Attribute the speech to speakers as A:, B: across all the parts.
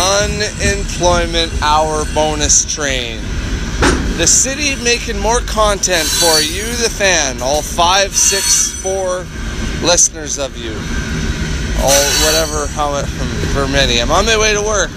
A: unemployment hour bonus train. The city making more content for you, the fan, all 5, 6, 4 listeners of you, all whatever, however many. I'm on my way to work,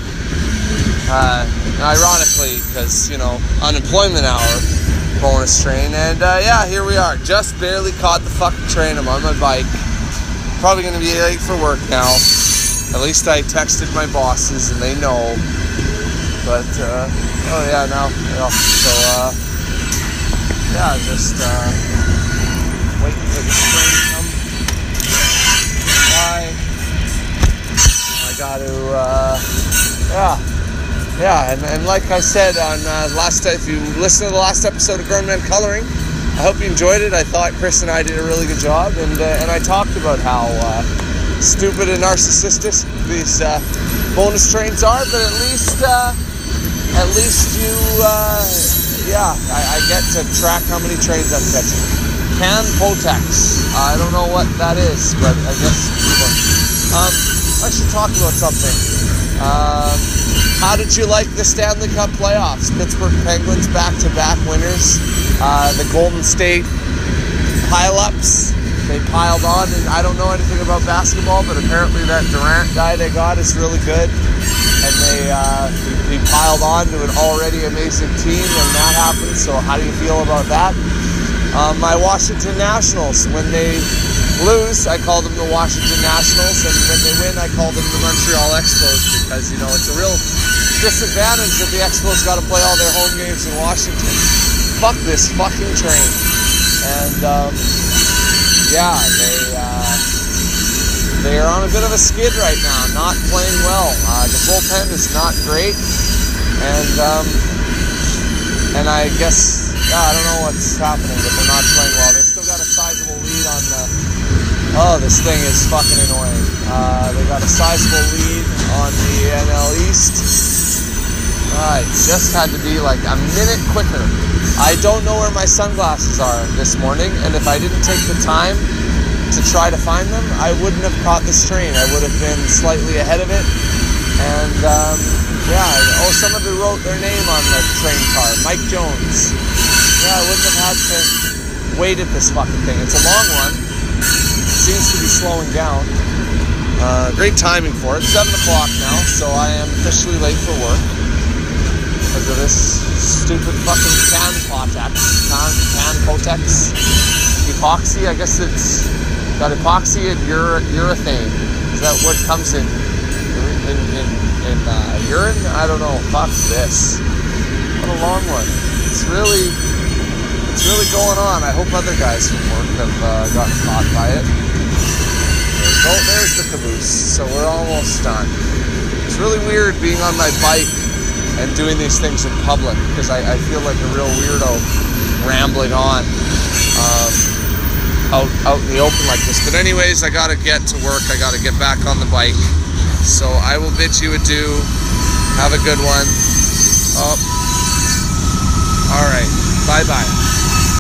A: ironically, because, unemployment hour bonus train, and here we are, just barely caught the fucking train. I'm on my bike, probably going to be late for work now. At least I texted my bosses and they know, but, just waiting for the train to come by. I got to, and like I said on if you listen to the last episode of Grown Men Coloring, I hope you enjoyed it. I thought Chris and I did a really good job, and I talked about how stupid and narcissistic these bonus trains are, but at least you, I get to track how many trains I'm catching. Can Potex. I don't know what that is, but I guess I should talk about something. How did you like the Stanley Cup playoffs? Pittsburgh Penguins back-to-back winners. The Golden State pile-ups. They piled on, and I don't know anything about basketball, but apparently that Durant guy they got is really good. And he piled on to an already amazing team, and that happened. So how do you feel about that? My Washington Nationals, when they lose, I call them the Washington Nationals, and when they win, I call them the Montreal Expos, because, it's a real disadvantage that the Expos got to play all their home games in Washington. Fuck this fucking train. And, they are on a bit of a skid right now, not playing well. The bullpen is not great, and I guess, I don't know what's happening, but they're not playing well. They still got a sizable lead on this thing is fucking annoying. They got a sizable lead on the NL East. It just had to be like a minute quicker. I don't know where my sunglasses are this morning, and if I didn't take the time to try to find them, I wouldn't have caught this train. I would have been slightly ahead of it. And, somebody wrote their name on the train car, Mike Jones. I wouldn't have had to wait at this fucking thing. It's a long one. It seems to be slowing down. Great timing for it. 7 o'clock now, so I am officially late for work because of this stupid fucking can Potex. Epoxy, I guess it's got epoxy and urethane. Is that what comes in urine? I don't know. Fuck this. What a long one. It's really going on. I hope other guys from work have gotten caught by it. There's the caboose. So we're almost done. It's really weird being on my bike and doing these things in public, because I feel like a real weirdo rambling on out in the open like this. But anyways, I gotta get to work. I gotta get back on the bike. So I will bid you adieu. Have a good one. Alright. Bye-bye.